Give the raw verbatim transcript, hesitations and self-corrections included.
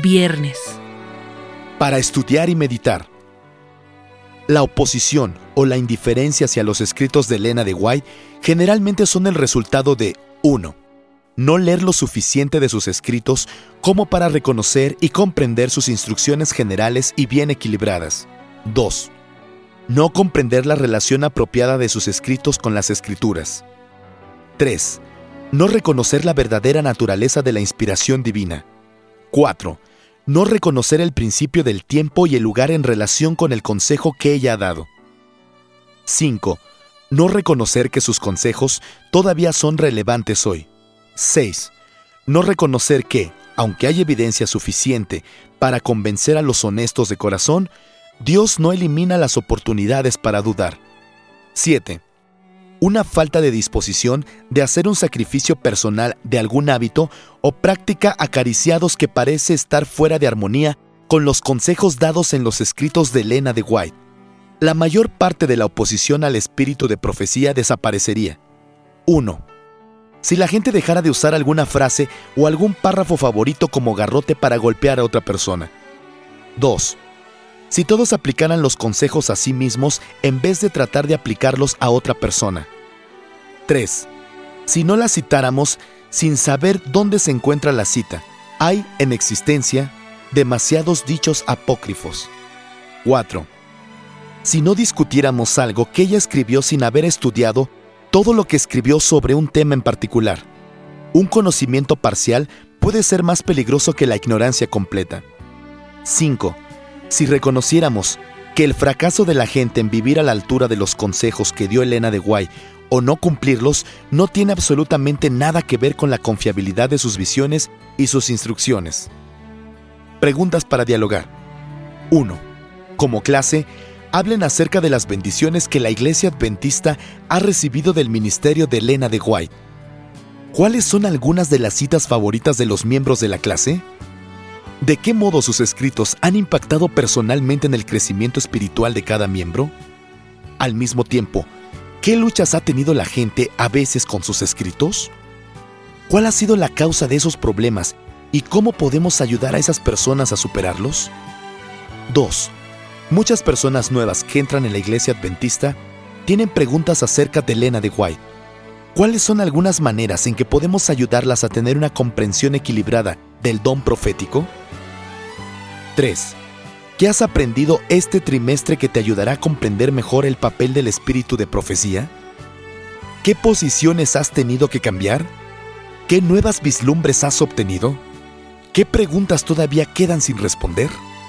Viernes. Para estudiar y meditar. La oposición o la indiferencia hacia los escritos de Elena de White generalmente son el resultado de uno. No leer lo suficiente de sus escritos como para reconocer y comprender sus instrucciones generales y bien equilibradas. dos. No comprender la relación apropiada de sus escritos con las Escrituras. tres. No reconocer la verdadera naturaleza de la inspiración divina. cuatro. No reconocer el principio del tiempo y el lugar en relación con el consejo que ella ha dado. cinco. No reconocer que sus consejos todavía son relevantes hoy. seis. No reconocer que, aunque hay evidencia suficiente para convencer a los honestos de corazón, Dios no elimina las oportunidades para dudar. siete. Una falta de disposición de hacer un sacrificio personal de algún hábito o práctica acariciados que parece estar fuera de armonía con los consejos dados en los escritos de Elena de White. La mayor parte de la oposición al espíritu de profecía desaparecería. uno. Si la gente dejara de usar alguna frase o algún párrafo favorito como garrote para golpear a otra persona. dos. Si todos aplicaran los consejos a sí mismos en vez de tratar de aplicarlos a otra persona. tres. Si no la citáramos sin saber dónde se encuentra la cita, hay en existencia demasiados dichos apócrifos. cuatro. Si no discutiéramos algo que ella escribió sin haber estudiado todo lo que escribió sobre un tema en particular. Un conocimiento parcial puede ser más peligroso que la ignorancia completa. cinco. Si reconociéramos que el fracaso de la gente en vivir a la altura de los consejos que dio Elena de White o no cumplirlos no tiene absolutamente nada que ver con la confiabilidad de sus visiones y sus instrucciones. Preguntas para dialogar. uno. Como clase, hablen acerca de las bendiciones que la Iglesia Adventista ha recibido del ministerio de Elena de White. ¿Cuáles son algunas de las citas favoritas de los miembros de la clase? ¿De qué modo sus escritos han impactado personalmente en el crecimiento espiritual de cada miembro? Al mismo tiempo, ¿qué luchas ha tenido la gente a veces con sus escritos? ¿Cuál ha sido la causa de esos problemas y cómo podemos ayudar a esas personas a superarlos? dos. Muchas personas nuevas que entran en la Iglesia Adventista tienen preguntas acerca de Elena de White. ¿Cuáles son algunas maneras en que podemos ayudarlas a tener una comprensión equilibrada del don profético? tres. ¿Qué has aprendido este trimestre que te ayudará a comprender mejor el papel del espíritu de profecía? ¿Qué posiciones has tenido que cambiar? ¿Qué nuevas vislumbres has obtenido? ¿Qué preguntas todavía quedan sin responder?